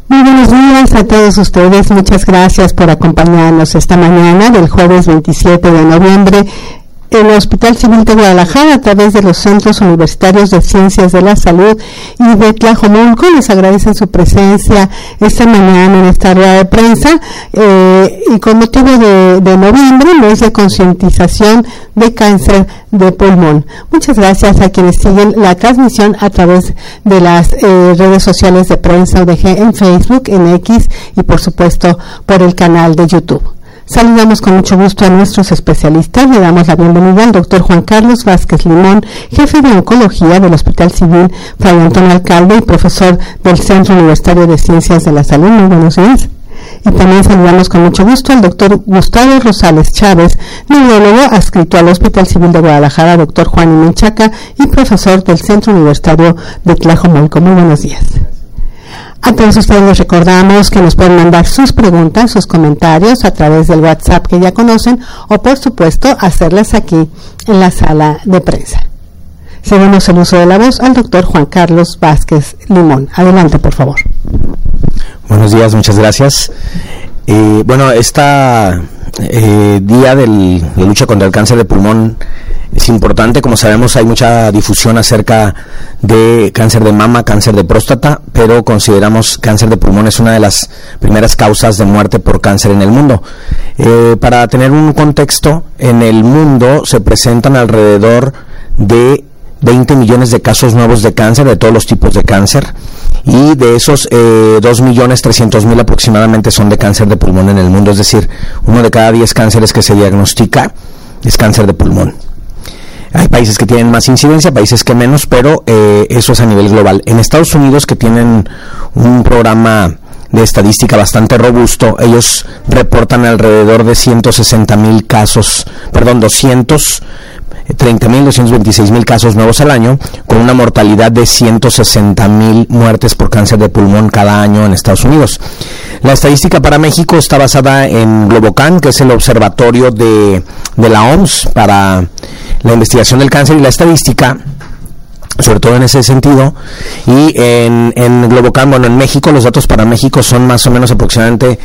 Muy buenos días a todos ustedes. Muchas gracias por acompañarnos esta mañana del jueves 27 de noviembre en el Hospital Civil de Guadalajara a través de los Centros Universitarios de Ciencias de la Salud y de Tlajomulco. Les agradecen su presencia esta mañana en esta rueda de prensa y con motivo de noviembre, mes de concientización de cáncer de pulmón. Muchas gracias a quienes siguen la transmisión a través de las redes sociales de Prensa UDG en Facebook, en X y por supuesto por el canal de YouTube. Saludamos con mucho gusto a nuestros especialistas. Le damos la bienvenida al doctor Juan Carlos Vázquez Limón, jefe de oncología del Hospital Civil Fray Antonio Alcalde y profesor del Centro Universitario de Ciencias de la Salud. Muy buenos días. Y también saludamos con mucho gusto al doctor Gustavo Rosales Chávez, neurólogo adscrito al Hospital Civil de Guadalajara, doctor Juan y Menchaca y profesor del Centro Universitario de Tlajomulco. Muy buenos días. A todos ustedes les recordamos que nos pueden mandar sus preguntas, sus comentarios a través del WhatsApp que ya conocen o por supuesto hacerlas aquí en la sala de prensa. Cedemos el uso de la voz al doctor Juan Carlos Vázquez Limón. Adelante, por favor. Buenos días, muchas gracias. Esta día de lucha contra el cáncer de pulmón es importante. Como sabemos, hay mucha difusión acerca de cáncer de mama, cáncer de próstata, pero consideramos cáncer de pulmón es una de las primeras causas de muerte por cáncer en el mundo. Para tener un contexto, en el mundo se presentan alrededor de 20 millones de casos nuevos de cáncer, de todos los tipos de cáncer, y de esos 2.300.000 aproximadamente son de cáncer de pulmón en el mundo, es decir, 1 de cada 10 cánceres que se diagnostica es cáncer de pulmón. Hay países que tienen más incidencia, países que menos, pero eso es a nivel global. En Estados Unidos, que tienen un programa de estadística bastante robusto, ellos reportan alrededor de 230.000 casos, 226.000 casos nuevos al año, con una mortalidad de 160.000 muertes por cáncer de pulmón cada año en Estados Unidos. La estadística para México está basada en Globocan, que es el observatorio de la OMS para la investigación del cáncer y la estadística, sobre todo en ese sentido. Y en Globocan, en México, los datos para México son más o menos aproximadamente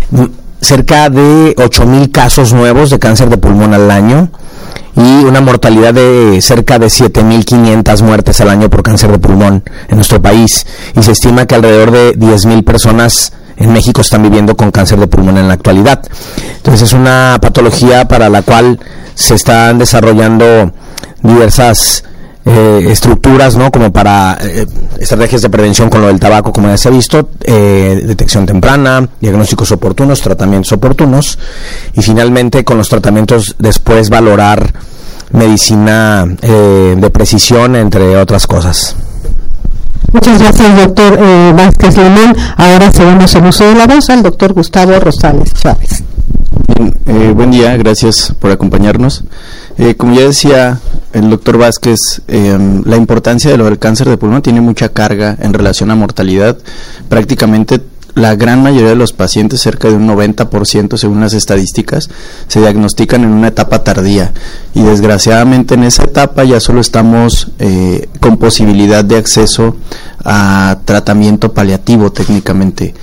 cerca de 8.000 casos nuevos de cáncer de pulmón al año y una mortalidad de cerca de 7.500 muertes al año por cáncer de pulmón en nuestro país, y se estima que alrededor de 10.000 personas en México están viviendo con cáncer de pulmón en la actualidad. Entonces es una patología para la cual se están desarrollando diversas estructuras, ¿no? Como para estrategias de prevención con lo del tabaco, como ya se ha visto, detección temprana, diagnósticos oportunos, tratamientos oportunos, y finalmente con los tratamientos después valorar medicina de precisión, entre otras cosas. Muchas gracias, doctor Vázquez Limón. Ahora cedemos el uso de la voz al doctor Gustavo Rosales Chávez. Bien, buen día, gracias por acompañarnos. Como ya decía el doctor Vázquez, la importancia de lo del cáncer de pulmón tiene mucha carga en relación a mortalidad. Prácticamente la gran mayoría de los pacientes, cerca de un 90% según las estadísticas, se diagnostican en una etapa tardía, y desgraciadamente en esa etapa ya solo estamos con posibilidad de acceso a tratamiento paliativo técnicamente.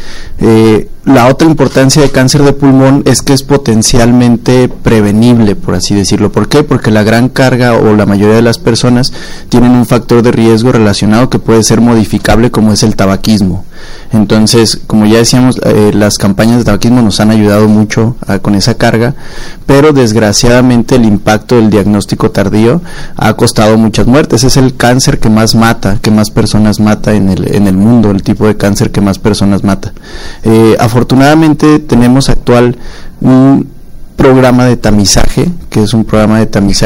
La otra importancia de cáncer de pulmón es que es potencialmente prevenible, por así decirlo. ¿Por qué? Porque la gran carga o la mayoría de las personas tienen un factor de riesgo relacionado que puede ser modificable, como es el tabaquismo. Entonces, como ya decíamos, las campañas de tabaquismo nos han ayudado mucho con esa carga, pero desgraciadamente el impacto del diagnóstico tardío ha costado muchas muertes. Es el cáncer que más mata, que más personas mata en el mundo, el tipo de cáncer que más personas mata. Afortunadamente tenemos actual un programa de tamizaje, que es un programa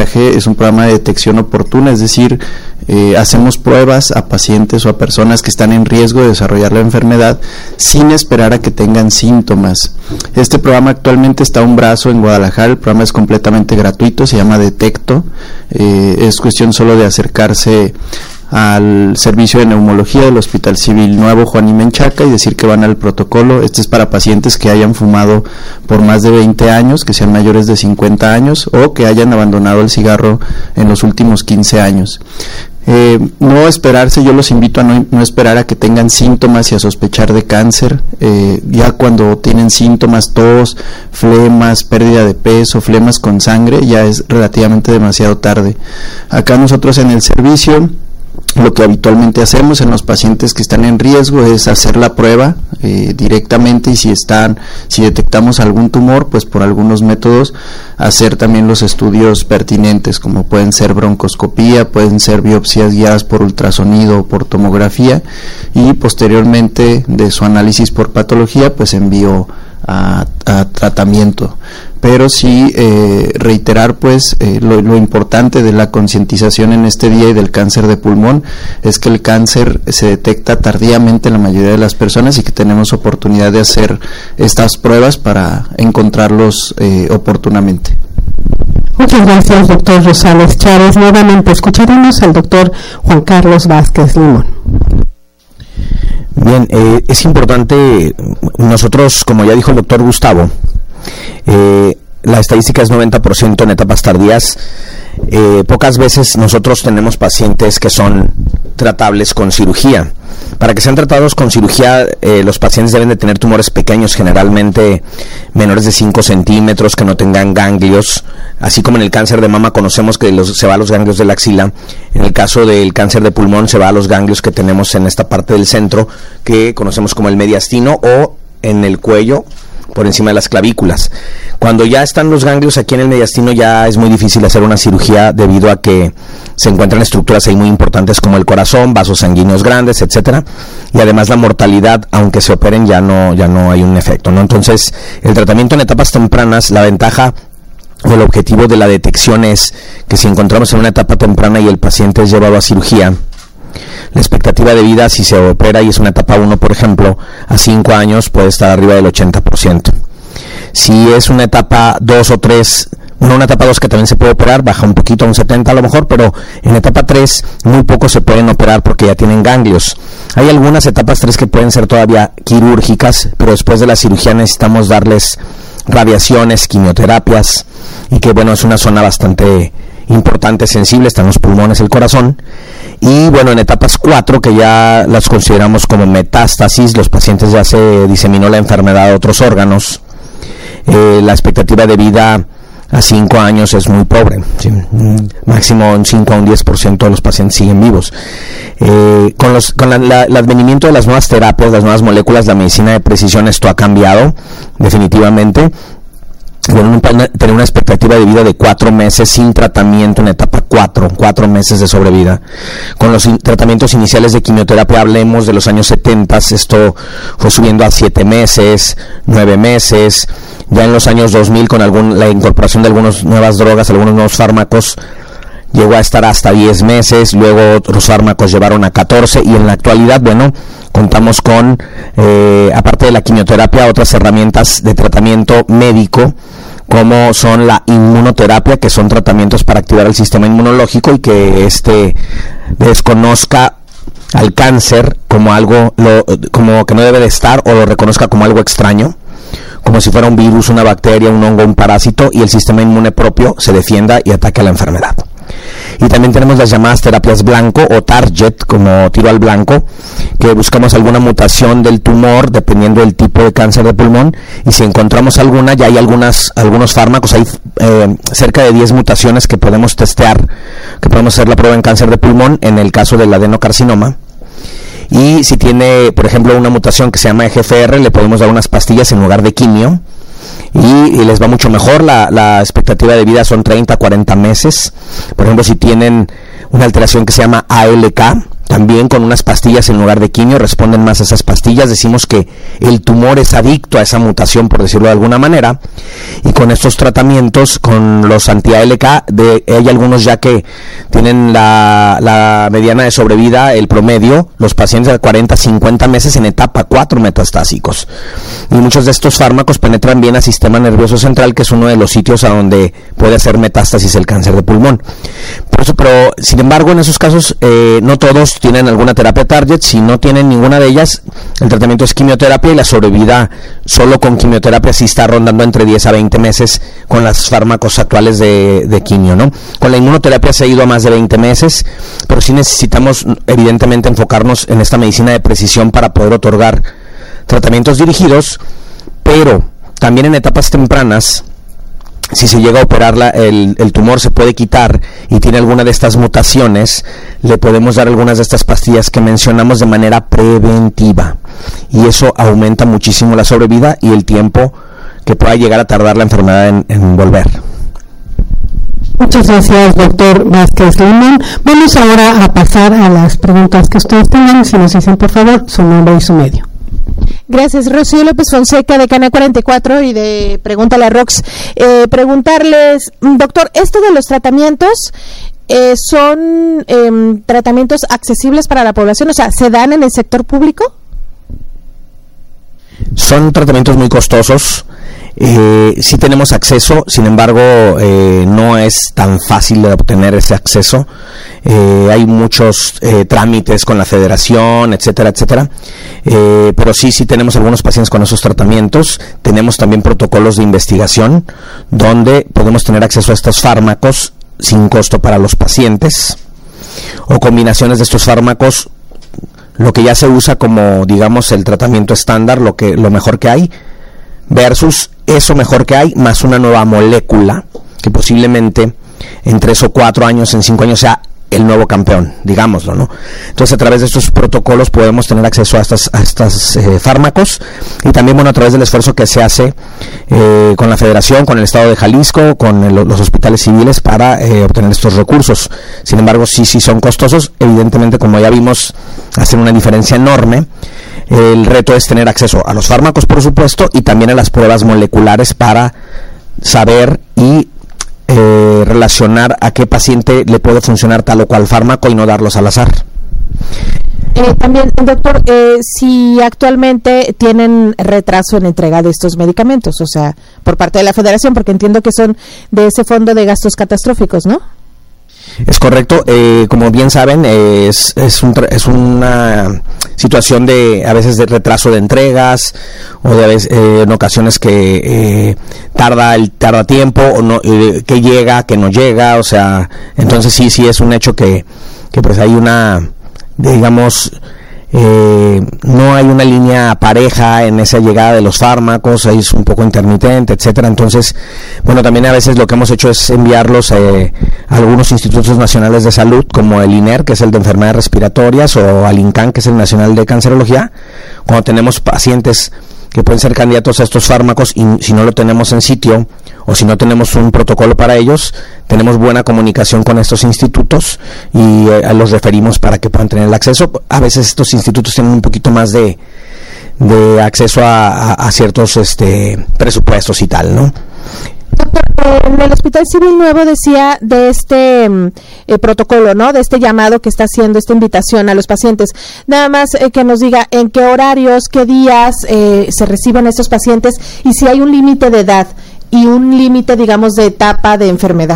de detección oportuna, es decir, hacemos pruebas a pacientes o a personas que están en riesgo de desarrollar la enfermedad sin esperar a que tengan síntomas. Este programa actualmente está a un brazo en Guadalajara. El programa es completamente gratuito, se llama Detecto. Es cuestión solo de acercarse al servicio de neumología del Hospital Civil Nuevo Juan y Menchaca y decir que van al protocolo. Este es para pacientes que hayan fumado por más de 20 años, que sean mayores de 50 años o que hayan abandonado el cigarro en los últimos 15 años. No esperarse, yo los invito a no esperar a que tengan síntomas y a sospechar de cáncer. Ya cuando tienen síntomas, tos, flemas, pérdida de peso, flemas con sangre, ya es relativamente demasiado tarde. Acá nosotros en el servicio, lo que habitualmente hacemos en los pacientes que están en riesgo es hacer la prueba directamente, y si detectamos algún tumor, pues por algunos métodos hacer también los estudios pertinentes, como pueden ser broncoscopía, pueden ser biopsias guiadas por ultrasonido o por tomografía, y posteriormente de su análisis por patología pues envío a tratamiento. Pero sí reiterar pues lo importante de la concientización en este día y del cáncer de pulmón es que el cáncer se detecta tardíamente en la mayoría de las personas, y que tenemos oportunidad de hacer estas pruebas para encontrarlos oportunamente. Muchas gracias, doctor Rosales Chávez. Nuevamente escucharemos al doctor Juan Carlos Vázquez Limón. Bien, es importante, nosotros, como ya dijo el doctor Gustavo, la estadística es 90% en etapas tardías. Pocas veces nosotros tenemos pacientes que son tratables con cirugía. Para que sean tratados con cirugía, los pacientes deben de tener tumores pequeños, generalmente menores de 5 centímetros, que no tengan ganglios. Así como en el cáncer de mama conocemos que se va a los ganglios de la axila, en el caso del cáncer de pulmón se va a los ganglios que tenemos en esta parte del centro, que conocemos como el mediastino, o en el cuello, por encima de las clavículas. Cuando ya están los ganglios aquí en el mediastino, ya es muy difícil hacer una cirugía, debido a que se encuentran estructuras ahí muy importantes como el corazón, vasos sanguíneos grandes, etcétera, y además la mortalidad, aunque se operen, ya no hay un efecto, ¿no? Entonces, el tratamiento en etapas tempranas, la ventaja o el objetivo de la detección es que si encontramos en una etapa temprana y el paciente es llevado a cirugía, la expectativa de vida, si se opera y es una etapa 1, por ejemplo, a 5 años puede estar arriba del 80%. Si es una etapa 2 o 3, una etapa 2 que también se puede operar, baja un poquito a un 70 a lo mejor, pero en etapa 3 muy pocos se pueden operar porque ya tienen ganglios. Hay algunas etapas 3 que pueden ser todavía quirúrgicas, pero después de la cirugía necesitamos darles radiaciones, quimioterapias, y que bueno, es una zona bastante importante, sensible, están los pulmones, el corazón. Y bueno, en etapas 4, que ya las consideramos como metástasis, los pacientes ya se diseminó la enfermedad a otros órganos, la expectativa de vida a 5 años es muy pobre, ¿sí? Máximo un 5 a un 10% de los pacientes siguen vivos. Con el advenimiento de las nuevas terapias, las nuevas moléculas, la medicina de precisión, esto ha cambiado definitivamente. Bueno, tener una expectativa de vida de 4 meses sin tratamiento en etapa 4 meses de sobrevida. Con los tratamientos iniciales de quimioterapia, hablemos de los años 70, esto fue subiendo a 7 meses, 9 meses, ya en los años 2000 con la incorporación de algunas nuevas drogas, algunos nuevos fármacos, llegó a estar hasta 10 meses, luego otros fármacos llevaron a 14, y en la actualidad, bueno, contamos con, aparte de la quimioterapia, otras herramientas de tratamiento médico, como son la inmunoterapia, que son tratamientos para activar el sistema inmunológico y que desconozca al cáncer como algo, como que no debe de estar, o lo reconozca como algo extraño, como si fuera un virus, una bacteria, un hongo, un parásito, y el sistema inmune propio se defienda y ataque a la enfermedad. Y también tenemos las llamadas terapias blanco o target, como tiro al blanco, que buscamos alguna mutación del tumor dependiendo del tipo de cáncer de pulmón, y si encontramos alguna, ya hay algunos fármacos, hay cerca de 10 mutaciones que podemos testear, que podemos hacer la prueba en cáncer de pulmón en el caso del adenocarcinoma. Y si tiene, por ejemplo, una mutación que se llama EGFR, le podemos dar unas pastillas en lugar de quimio, y les va mucho mejor. La expectativa de vida son 30 a 40 meses. Por ejemplo, si tienen una alteración que se llama ALK, también con unas pastillas en lugar de quimio responden más a esas pastillas. Decimos que el tumor es adicto a esa mutación, por decirlo de alguna manera, y con estos tratamientos, con los anti-ALK, hay algunos ya que tienen la mediana de sobrevida, el promedio, los pacientes de 40 a 50 meses en etapa 4 metastásicos. Y muchos de estos fármacos penetran bien al sistema nervioso central, que es uno de los sitios a donde puede hacer metástasis el cáncer de pulmón. Por eso, pero sin embargo, en esos casos no todos tienen alguna terapia target. Si no tienen ninguna de ellas, el tratamiento es quimioterapia, y la sobrevida solo con quimioterapia sí está rondando entre 10 a 20 meses con los fármacos actuales de quimio, ¿no? Con la inmunoterapia se ha ido a más de 20 meses, pero sí necesitamos evidentemente enfocarnos en esta medicina de precisión para poder otorgar tratamientos dirigidos, pero también en etapas tempranas. Si se llega a operar el tumor, se puede quitar y tiene alguna de estas mutaciones, le podemos dar algunas de estas pastillas que mencionamos de manera preventiva, y eso aumenta muchísimo la sobrevida y el tiempo que pueda llegar a tardar la enfermedad en volver. Muchas gracias, doctor Vázquez Limón. Vamos ahora a pasar a las preguntas que ustedes tengan. Si nos dicen, por favor, su nombre y su medio. Gracias. Rocío López Fonseca, de Canal 44 y de Pregúntale a Rox. Preguntarles, doctor, esto de los tratamientos, ¿son tratamientos accesibles para la población? O sea, ¿se dan en el sector público? Son tratamientos muy costosos. Sí tenemos acceso, sin embargo no es tan fácil de obtener ese acceso. Hay muchos trámites con la federación, etcétera, etcétera, pero sí tenemos algunos pacientes con esos tratamientos. Tenemos también protocolos de investigación donde podemos tener acceso a estos fármacos sin costo para los pacientes, o combinaciones de estos fármacos, lo que ya se usa como, digamos, el tratamiento estándar, lo mejor que hay, versus eso mejor que hay, más una nueva molécula que posiblemente en 3 o 4 años, en 5 años sea el nuevo campeón, digámoslo, ¿no? Entonces, a través de estos protocolos podemos tener acceso a estos fármacos, y también, bueno, a través del esfuerzo que se hace con la Federación, con el Estado de Jalisco, con los hospitales civiles para obtener estos recursos. Sin embargo, sí son costosos. Evidentemente, como ya vimos, hacen una diferencia enorme. El reto es tener acceso a los fármacos, por supuesto, y también a las pruebas moleculares para saber y relacionar a qué paciente le puede funcionar tal o cual fármaco y no darlos al azar. También, doctor, si actualmente tienen retraso en entrega de estos medicamentos, o sea, por parte de la Federación, porque entiendo que son de ese fondo de gastos catastróficos, ¿no? Es correcto. Como bien saben, es una situación de a veces de retraso de entregas, o de a veces, en ocasiones que tarda tiempo, o no, que llega, que no llega, o sea, entonces sí es un hecho que pues hay una, digamos, no hay una línea pareja en esa llegada de los fármacos, ahí es un poco intermitente, etcétera. Entonces, bueno, también a veces lo que hemos hecho es enviarlos a algunos institutos nacionales de salud, como el INER, que es el de enfermedades respiratorias, o al INCAN, que es el nacional de cancerología, cuando tenemos pacientes que pueden ser candidatos a estos fármacos, y si no lo tenemos en sitio, o si no tenemos un protocolo para ellos, tenemos buena comunicación con estos institutos y los referimos para que puedan tener el acceso. A veces estos institutos tienen un poquito más de acceso a ciertos presupuestos y tal, ¿no? Doctor, en el Hospital Civil Nuevo decía de este protocolo, ¿no? De este llamado que está haciendo, esta invitación a los pacientes. Nada más que nos diga en qué horarios, qué días se reciben estos pacientes, y si hay un límite de edad y un límite, digamos, de etapa de enfermedad.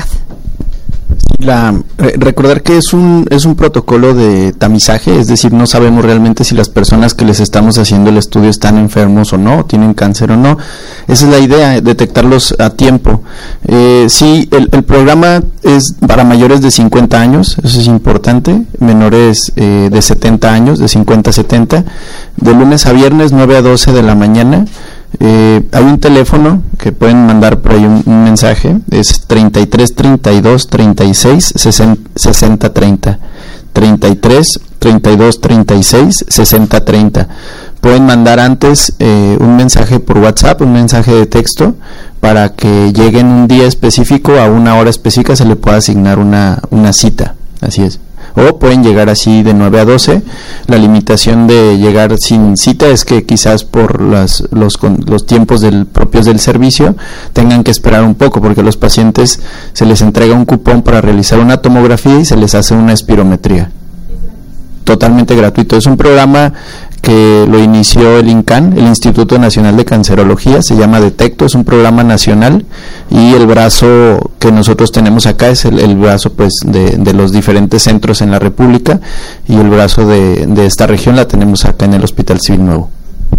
Recordar que es un protocolo de tamizaje, es decir, no sabemos realmente si las personas que les estamos haciendo el estudio están enfermos o no, tienen cáncer o no. Esa es la idea, detectarlos a tiempo. Sí, el programa es para mayores de 50 años, eso es importante, menores de 70 años, de 50 a 70, de lunes a viernes, 9 a 12 de la mañana. Hay un teléfono que pueden mandar por ahí un mensaje, es 33 32 36 60 30, 33 32 36 60 30. Pueden mandar antes un mensaje por WhatsApp, un mensaje de texto, para que lleguen un día específico, a una hora específica se le pueda asignar una cita, así es. O pueden llegar así de 9 a 12. La limitación de llegar sin cita es que quizás por los tiempos propios del servicio tengan que esperar un poco, porque a los pacientes se les entrega un cupón para realizar una tomografía y se les hace una espirometría. Totalmente gratuito. Es un programa que lo inició el INCAN, el Instituto Nacional de Cancerología, se llama Detecto, es un programa nacional, y el brazo que nosotros tenemos acá es el brazo pues de los diferentes centros en la República, y el brazo de esta región la tenemos acá en el Hospital Civil Nuevo.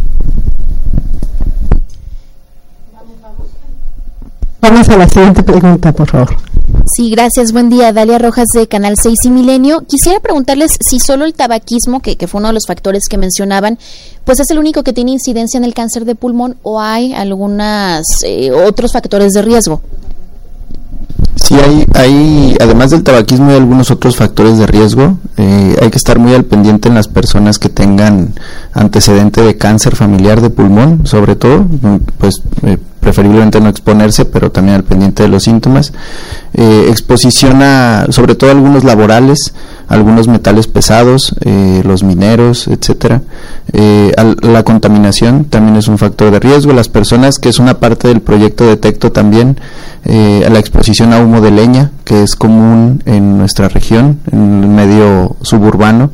Vamos a la siguiente pregunta, por favor. Sí, gracias. Buen día. Dalia Rojas, de Canal 6 y Milenio. Quisiera preguntarles si solo el tabaquismo, que fue uno de los factores que mencionaban, pues es el único que tiene incidencia en el cáncer de pulmón, o hay algunos otros factores de riesgo. Sí, hay, además del tabaquismo, hay algunos otros factores de riesgo. Hay que estar muy al pendiente en las personas que tengan antecedente de cáncer familiar de pulmón, sobre todo, pues preferiblemente no exponerse, pero también al pendiente de los síntomas. Exposición a, sobre todo, algunos laborales, algunos metales pesados, los mineros, etcétera. La contaminación también es un factor de riesgo. Las personas, que es una parte del proyecto Detecto también, a la exposición a humo de leña, que es común en nuestra región, en el medio suburbano,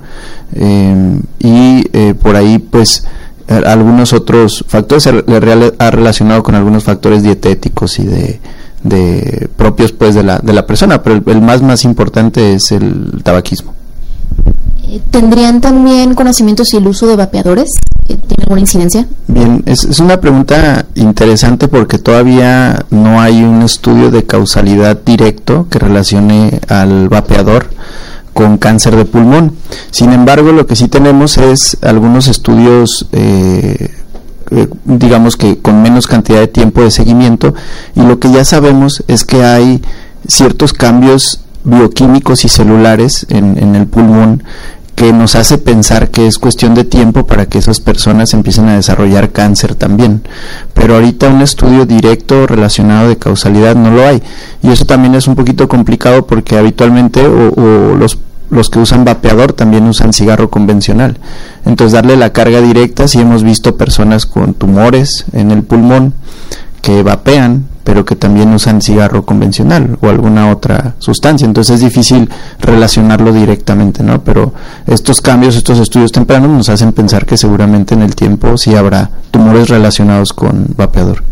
y por ahí pues algunos otros factores, ha relacionado con algunos factores dietéticos y de propios pues de la persona, pero el más importante es el tabaquismo. ¿Tendrían también conocimientos si el uso de vapeadores tiene alguna incidencia? Bien, es una pregunta interesante porque todavía no hay un estudio de causalidad directo que relacione al vapeador con cáncer de pulmón. Sin embargo, lo que sí tenemos es algunos estudios digamos que con menos cantidad de tiempo de seguimiento, y lo que ya sabemos es que hay ciertos cambios bioquímicos y celulares en el pulmón que nos hace pensar que es cuestión de tiempo para que esas personas empiecen a desarrollar cáncer también, pero ahorita un estudio directo relacionado de causalidad no lo hay, y eso también es un poquito complicado porque habitualmente los que usan vapeador también usan cigarro convencional. Entonces, darle la carga directa, sí hemos visto personas con tumores en el pulmón que vapean, pero que también usan cigarro convencional o alguna otra sustancia. Entonces es difícil relacionarlo directamente, ¿no? Pero estos cambios, estos estudios tempranos nos hacen pensar que seguramente en el tiempo sí habrá tumores relacionados con vapeador.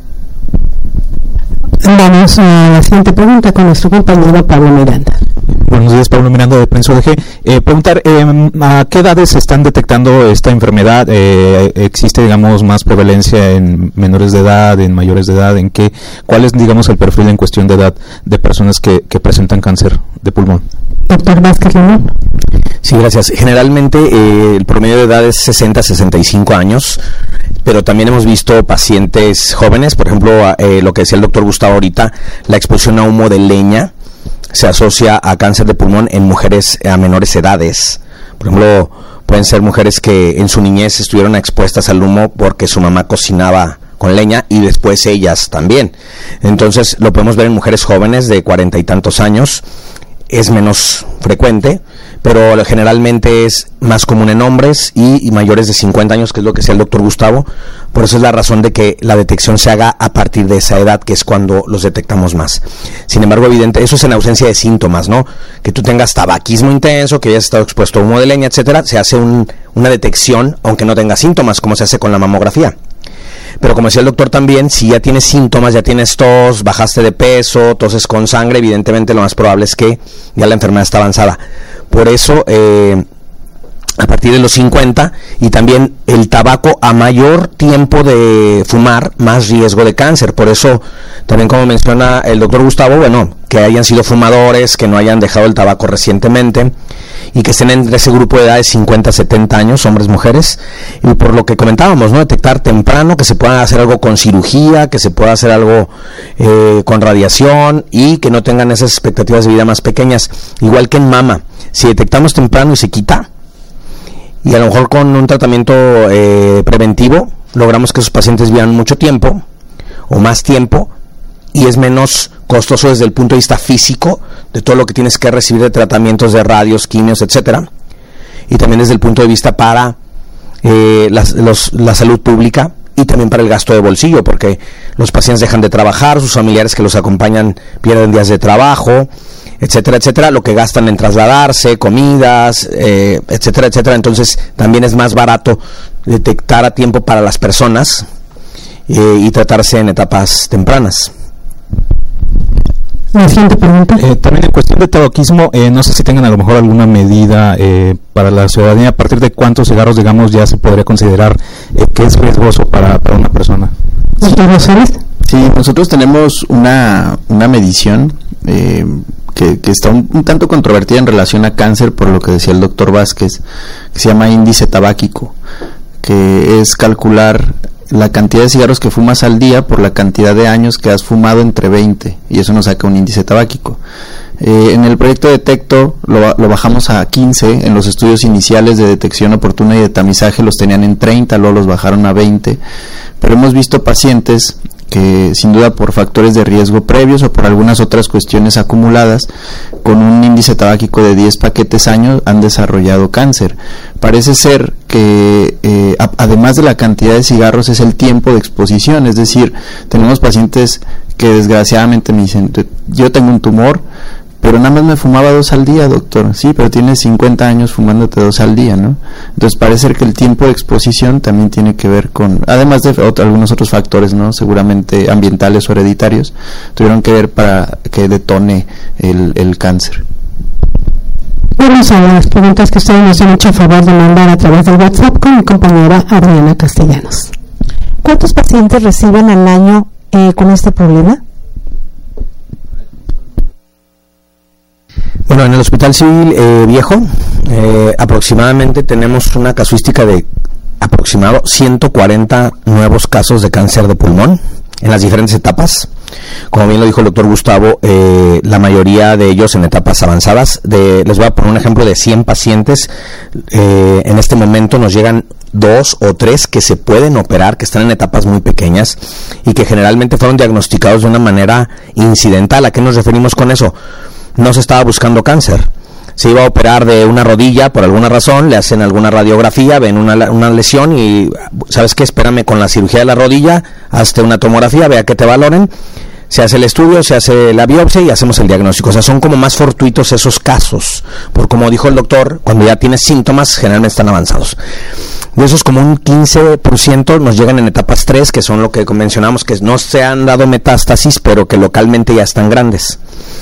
Vamos a la siguiente pregunta con nuestro compañero Pablo Miranda. Buenos días, Pablo Miranda de Prensa ODG. Preguntar, ¿a qué edades se están detectando esta enfermedad? ¿Existe, digamos, más prevalencia en menores de edad, en mayores de edad? ¿Cuál es, digamos, el perfil en cuestión de edad de personas que presentan cáncer de pulmón? Doctor Vázquez Limón. Sí, gracias. Generalmente el promedio de edad es 60-65 años, pero también hemos visto pacientes jóvenes, por ejemplo, lo que decía el doctor Gustavo ahorita, la exposición a humo de leña se asocia a cáncer de pulmón en mujeres a menores edades. Por ejemplo, pueden ser mujeres que en su niñez estuvieron expuestas al humo porque su mamá cocinaba con leña y después ellas también. Entonces lo podemos ver en mujeres jóvenes de 40 y tantos años. Es menos frecuente, pero generalmente es más común en hombres y mayores de 50 años, que es lo que decía el doctor Gustavo. Por eso es la razón de que la detección se haga a partir de esa edad, que es cuando los detectamos más. Sin embargo, evidente, eso es en ausencia de síntomas, ¿no? Que tú tengas tabaquismo intenso, que hayas estado expuesto a humo de leña, etcétera, se hace una detección, aunque no tenga síntomas, como se hace con la mamografía. Pero como decía el doctor también, si ya tienes síntomas, ya tienes tos, bajaste de peso, toses con sangre, evidentemente lo más probable es que ya la enfermedad está avanzada. Por eso, a partir de los 50, y también el tabaco, a mayor tiempo de fumar, más riesgo de cáncer. Por eso, también como menciona el doctor Gustavo, bueno, que hayan sido fumadores, que no hayan dejado el tabaco recientemente, y que estén entre ese grupo de edades 50-70 años, hombres, mujeres, y por lo que comentábamos, ¿no? Detectar temprano, que se pueda hacer algo con cirugía, que se pueda hacer algo con radiación, y que no tengan esas expectativas de vida más pequeñas. Igual que en mama, si detectamos temprano y se quita, y a lo mejor con un tratamiento preventivo, logramos que esos pacientes vivan mucho tiempo, o más tiempo, y es menos costoso desde el punto de vista físico de todo lo que tienes que recibir de tratamientos de radios, quimios, etcétera, y también desde el punto de vista para la salud pública y también para el gasto de bolsillo, porque los pacientes dejan de trabajar, sus familiares que los acompañan pierden días de trabajo, etcétera, etcétera, lo que gastan en trasladarse, comidas, etcétera, etcétera. Entonces también es más barato detectar a tiempo para las personas y tratarse en etapas tempranas. La siguiente pregunta. También en cuestión de tabaquismo, no sé si tengan a lo mejor alguna medida para la ciudadanía, a partir de cuántos cigarros, digamos, ya se podría considerar que es riesgoso para una persona. Sí, nosotros tenemos una medición que está un tanto controvertida en relación a cáncer, por lo que decía el doctor Vázquez, que se llama índice tabáquico, que es calcular la cantidad de cigarros que fumas al día por la cantidad de años que has fumado entre 20, y eso nos saca un índice tabáquico. En el proyecto Detecto lo bajamos a 15, en los estudios iniciales de detección oportuna y de tamizaje los tenían en 30, luego los bajaron a 20, pero hemos visto pacientes que sin duda por factores de riesgo previos o por algunas otras cuestiones acumuladas, con un índice tabáquico de 10 paquetes año han desarrollado cáncer. Parece ser que además de la cantidad de cigarros es el tiempo de exposición, es decir, tenemos pacientes que desgraciadamente me dicen, yo tengo un tumor, pero nada más me fumaba 2 al día, doctor. Sí, pero tienes 50 años fumándote 2 al día, ¿no? Entonces parece ser que el tiempo de exposición también tiene que ver con, además de algunos otros factores, ¿no? Seguramente ambientales o hereditarios, tuvieron que ver para que detone el cáncer. Vamos a las preguntas que ustedes nos han hecho a favor de mandar a través del WhatsApp con mi compañera Adriana Castellanos. ¿Cuántos pacientes reciben al año con este problema? Bueno, en el Hospital Civil Viejo aproximadamente tenemos una casuística de aproximado 140 nuevos casos de cáncer de pulmón en las diferentes etapas. Como bien lo dijo el doctor Gustavo, la mayoría de ellos en etapas avanzadas. Les voy a poner un ejemplo de 100 pacientes. En este momento nos llegan 2 o 3 que se pueden operar, que están en etapas muy pequeñas y que generalmente fueron diagnosticados de una manera incidental. ¿A qué nos referimos con eso? No se estaba buscando cáncer, se iba a operar de una rodilla por alguna razón, le hacen alguna radiografía, ven una lesión y ¿sabes qué? Espérame con la cirugía de la rodilla, hazte una tomografía, vea que te valoren, se hace el estudio, se hace la biopsia y hacemos el diagnóstico. O sea, son como más fortuitos esos casos, por como dijo el doctor, cuando ya tienes síntomas generalmente están avanzados. De esos como un 15% nos llegan en etapas 3, que son lo que mencionamos, que no se han dado metástasis, pero que localmente ya están grandes.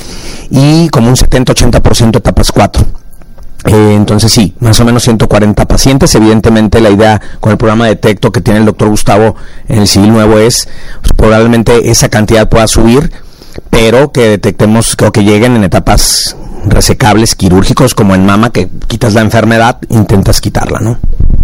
Y como un 70-80% etapas 4. Entonces sí, más o menos 140 pacientes. Evidentemente la idea con el programa Detecto que tiene el doctor Gustavo en el Civil Nuevo es, pues, probablemente esa cantidad pueda subir, pero que detectemos o que lleguen en etapas resecables, quirúrgicos, como en mama, que quitas la enfermedad, intentas quitarla, ¿no?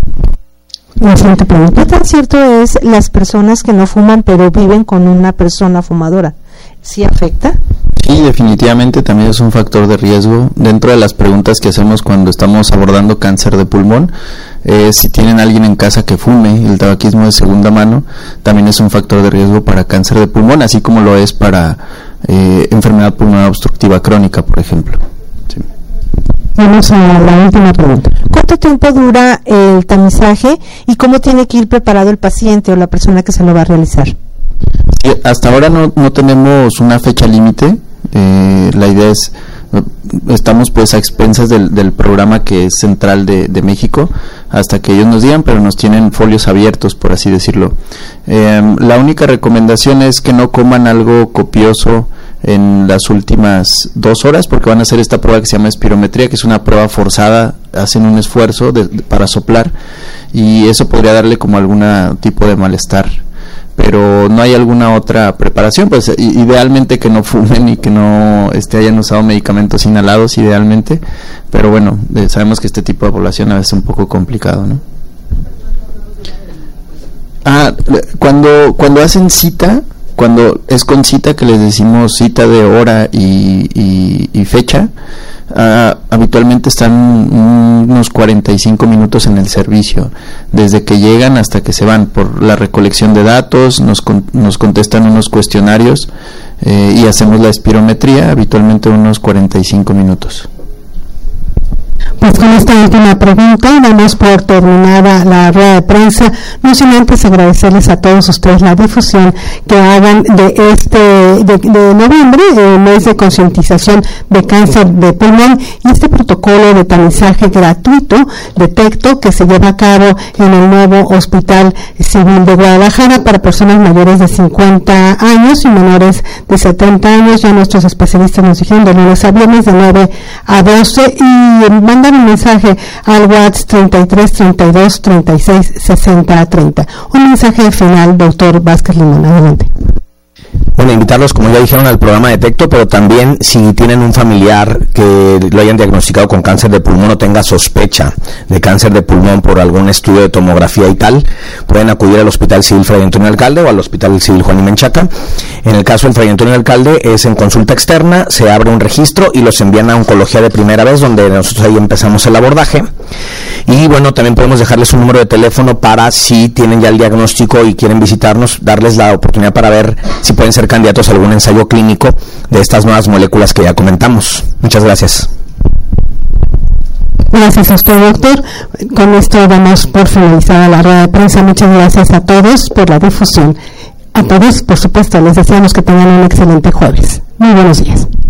La siguiente pregunta. ¿Qué tan cierto es las personas que no fuman pero viven con una persona fumadora? ¿Sí afecta? Sí, definitivamente también es un factor de riesgo. Dentro de las preguntas que hacemos cuando estamos abordando cáncer de pulmón, si tienen alguien en casa que fume, el tabaquismo de segunda mano también es un factor de riesgo para cáncer de pulmón, así como lo es para enfermedad pulmonar obstructiva crónica, por ejemplo. Sí. Vamos a la última pregunta. ¿Cuánto tiempo dura el tamizaje y cómo tiene que ir preparado el paciente o la persona que se lo va a realizar? Sí, hasta ahora no tenemos una fecha límite. La idea es, estamos pues a expensas del programa que es central de México hasta que ellos nos digan, pero nos tienen folios abiertos, por así decirlo. La única recomendación es que no coman algo copioso en las últimas 2 horas, porque van a hacer esta prueba que se llama espirometría, que es una prueba forzada, hacen un esfuerzo para soplar y eso podría darle como algún tipo de malestar, pero no hay alguna otra preparación. Pues idealmente que no fumen y que no hayan usado medicamentos inhalados, idealmente, pero bueno, sabemos que este tipo de población a veces es un poco complicado, ¿no? Cuando hacen cita, cuando es con cita, que les decimos cita de hora y fecha, habitualmente están unos 45 minutos en el servicio, desde que llegan hasta que se van, por la recolección de datos, nos contestan unos cuestionarios y hacemos la espirometría, habitualmente unos 45 minutos. Pues con esta última pregunta damos por terminada la rueda de prensa, no sin antes agradecerles a todos ustedes la difusión que hagan de noviembre, el mes de concientización de cáncer de pulmón, y este protocolo de tamizaje gratuito Detecto que se lleva a cabo en el nuevo Hospital Civil de Guadalajara para personas mayores de 50 años y menores de 70 años. Ya nuestros especialistas nos dijeron de lunes a viernes de 9 a 12 y mandan un mensaje al WhatsApp 33 32 36 60 30. Un mensaje final, doctor Vázquez Limón. Adelante. Bueno, invitarlos, como ya dijeron, al programa Detecto, pero también si tienen un familiar que lo hayan diagnosticado con cáncer de pulmón o tenga sospecha de cáncer de pulmón por algún estudio de tomografía y tal, pueden acudir al Hospital Civil Fray Antonio Alcalde o al Hospital Civil Juan y Menchaca. En el caso del Fray Antonio Alcalde es en consulta externa, se abre un registro y los envían a oncología de primera vez, donde nosotros ahí empezamos el abordaje. Y bueno, también podemos dejarles un número de teléfono para si tienen ya el diagnóstico y quieren visitarnos, darles la oportunidad para ver si pueden ser candidatos a algún ensayo clínico de estas nuevas moléculas que ya comentamos. Muchas gracias. Gracias a usted, doctor. Con esto damos por finalizada la rueda de prensa. Muchas gracias a todos por la difusión. A todos, por supuesto, les deseamos que tengan un excelente jueves. Muy buenos días.